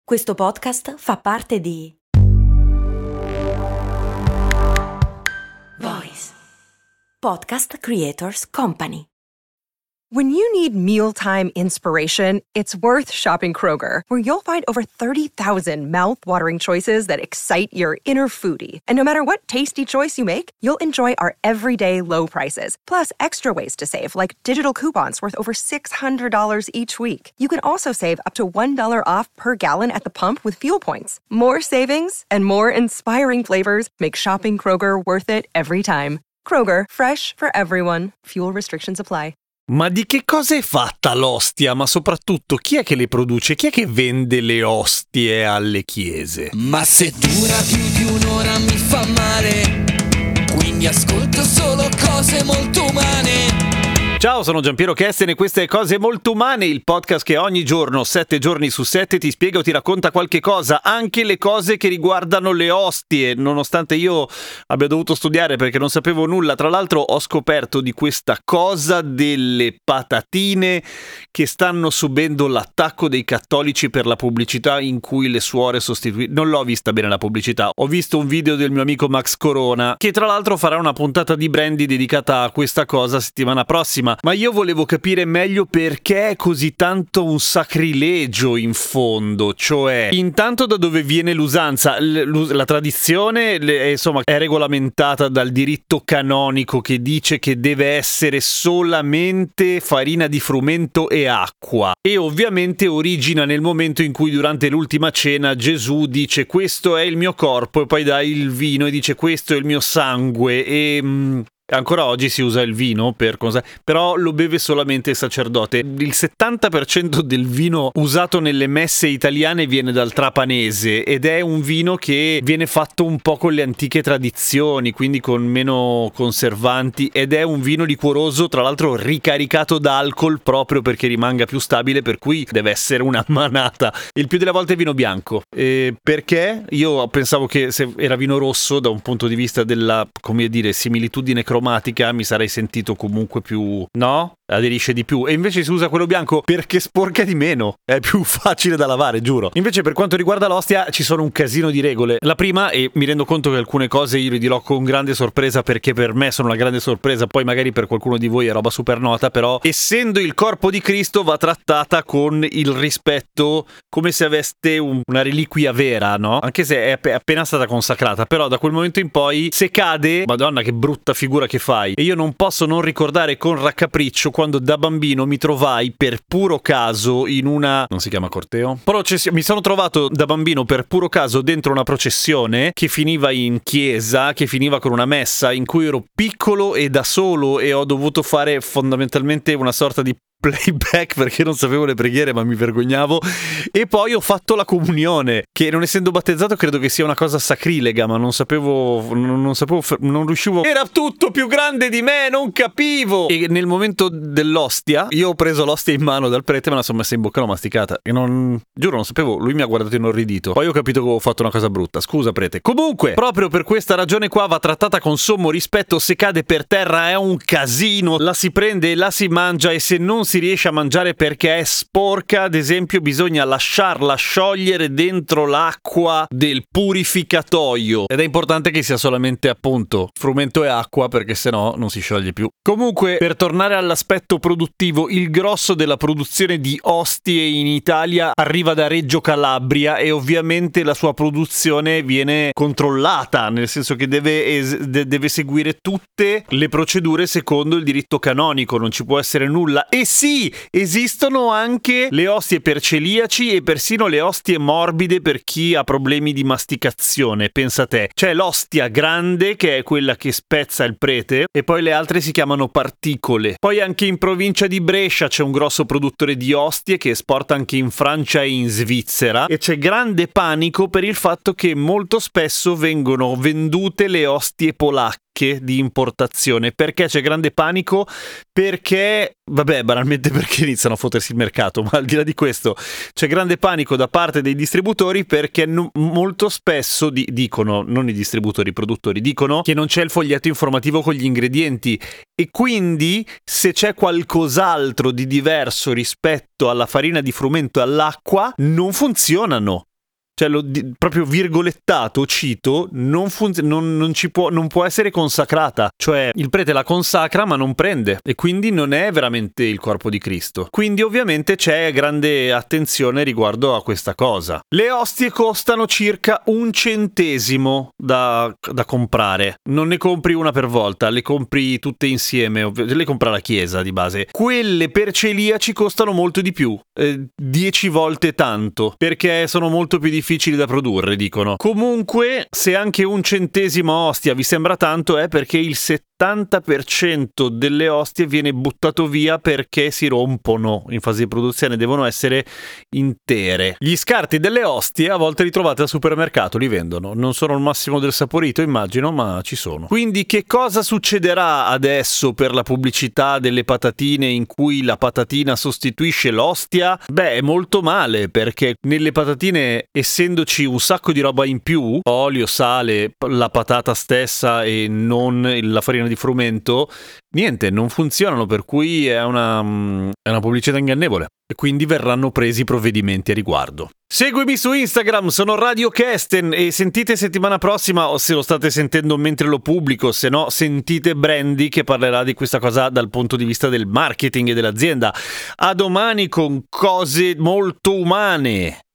Questo podcast fa parte di Voice Podcast Creators Company. When you need mealtime inspiration, it's worth shopping Kroger, where you'll find over 30,000 mouth-watering choices that excite your inner foodie. And no matter what tasty choice you make, you'll enjoy our everyday low prices, plus extra ways to save, like digital coupons worth over $600 each week. You can also save up to $1 off per gallon at the pump with fuel points. More savings and more inspiring flavors make shopping Kroger worth it every time. Kroger, fresh for everyone. Fuel restrictions apply. Ma di che cosa è fatta l'ostia? Ma soprattutto chi è che le produce? Chi è che vende le ostie alle chiese? Ma se dura più di un'ora mi fa male, quindi ascolto solo cose molto umane. Ciao, sono Giampiero Kesten e queste è Cose Molto Umane, il podcast che ogni giorno, 7 giorni su 7, ti spiega o ti racconta qualche cosa, anche le cose che riguardano le ostie, nonostante io abbia dovuto studiare perché non sapevo nulla. Tra l'altro ho scoperto di questa cosa delle patatine che stanno subendo l'attacco dei cattolici per la pubblicità in cui le suore sostituiscono. Non l'ho vista bene la pubblicità, ho visto un video del mio amico Max Corona, che tra l'altro farà una puntata di Brandy dedicata a questa cosa settimana prossima. Ma io volevo capire meglio perché è così tanto un sacrilegio in fondo, cioè intanto da dove viene l'usanza, la tradizione insomma è regolamentata dal diritto canonico che dice che deve essere solamente farina di frumento e acqua, e ovviamente origina nel momento in cui durante l'ultima cena Gesù dice questo è il mio corpo e poi dà il vino e dice questo è il mio sangue e... Ancora oggi si usa il vino per cosa, però lo beve solamente il sacerdote. Il 70% del vino usato nelle messe italiane viene dal trapanese ed è un vino che viene fatto un po' con le antiche tradizioni, quindi con meno conservanti, ed è un vino liquoroso, tra l'altro ricaricato d'alcol proprio perché rimanga più stabile, per cui deve essere una manata. Il più delle volte è vino bianco. Perché? Io pensavo che se era vino rosso, da un punto di vista della, come dire, similitudine cromatica, mi sarei sentito comunque più, no? Aderisce di più, e invece si usa quello bianco perché sporca di meno, è più facile da lavare, giuro. Invece per quanto riguarda l'ostia ci sono un casino di regole. La prima, e mi rendo conto che alcune cose io le dirò con grande sorpresa perché per me sono una grande sorpresa, poi magari per qualcuno di voi è roba super nota, però essendo il corpo di Cristo va trattata con il rispetto, come se aveste una reliquia vera, no? Anche se è appena stata consacrata, però da quel momento in poi se cade, madonna che brutta figura che fai. E io non posso non ricordare con raccapriccio quando da bambino mi trovai per puro caso in una... non si chiama corteo? Mi sono trovato da bambino per puro caso dentro una processione che finiva in chiesa, che finiva con una messa in cui ero piccolo e da solo e ho dovuto fare fondamentalmente una sorta di playback perché non sapevo le preghiere ma mi vergognavo, e poi ho fatto la comunione, che non essendo battezzato credo che sia una cosa sacrilega, ma non riuscivo, era tutto più grande di me, non capivo. E nel momento dell'ostia io ho preso l'ostia in mano dal prete, me la sono messa in bocca e l'ho masticata e giuro non sapevo, lui mi ha guardato inorridito, poi ho capito che avevo fatto una cosa brutta, scusa prete. Comunque proprio per questa ragione qua va trattata con sommo rispetto, se cade per terra è un casino, la si prende e la si mangia, e se non si riesce a mangiare perché è sporca, ad esempio, bisogna lasciarla sciogliere dentro l'acqua del purificatoio, ed è importante che sia solamente appunto frumento e acqua perché sennò non si scioglie più. Comunque, per tornare all'aspetto produttivo, il grosso della produzione di ostie in Italia arriva da Reggio Calabria e ovviamente la sua produzione viene controllata, nel senso che deve seguire tutte le procedure secondo il diritto canonico, non ci può essere nulla. E sì, esistono anche le ostie per celiaci e persino le ostie morbide per chi ha problemi di masticazione, pensa te. C'è l'ostia grande che è quella che spezza il prete e poi le altre si chiamano particole. Poi anche in provincia di Brescia c'è un grosso produttore di ostie che esporta anche in Francia e in Svizzera, e c'è grande panico per il fatto che molto spesso vengono vendute le ostie polacche di importazione. Perché c'è grande panico? Perché, vabbè, banalmente perché iniziano a fottersi il mercato, ma al di là di questo c'è grande panico da parte dei distributori perché molto spesso dicono, non i distributori, i produttori, dicono che non c'è il foglietto informativo con gli ingredienti, e quindi se c'è qualcos'altro di diverso rispetto alla farina di frumento e all'acqua non funzionano. cioè proprio virgolettato, cito, non può essere consacrata, cioè il prete la consacra ma non prende e quindi non è veramente il corpo di Cristo. Quindi ovviamente c'è grande attenzione riguardo a questa cosa. Le ostie costano circa 1 centesimo da comprare, non ne compri una per volta, le compri tutte insieme, le compra la chiesa di base. Quelle per celiaci costano molto di più, 10 volte tanto, perché sono molto più difficili da produrre, dicono. Comunque, se anche 1 centesimo a ostia vi sembra tanto, è perché il 70% delle ostie viene buttato via perché si rompono in fase di produzione, devono essere intere. Gli scarti delle ostie a volte li trovate al supermercato, li vendono, non sono il massimo del saporito immagino, ma ci sono. Quindi che cosa succederà adesso per la pubblicità delle patatine in cui la patatina sostituisce l'ostia? Beh, è molto male, perché nelle patatine, essendoci un sacco di roba in più, olio, sale, la patata stessa e non la farina di frumento, niente, non funzionano, per cui è una pubblicità ingannevole e quindi verranno presi provvedimenti a riguardo. Seguimi su Instagram, sono Radio Kesten e sentite settimana prossima, o se lo state sentendo mentre lo pubblico, se no sentite Brandy che parlerà di questa cosa dal punto di vista del marketing e dell'azienda. A domani con cose molto umane.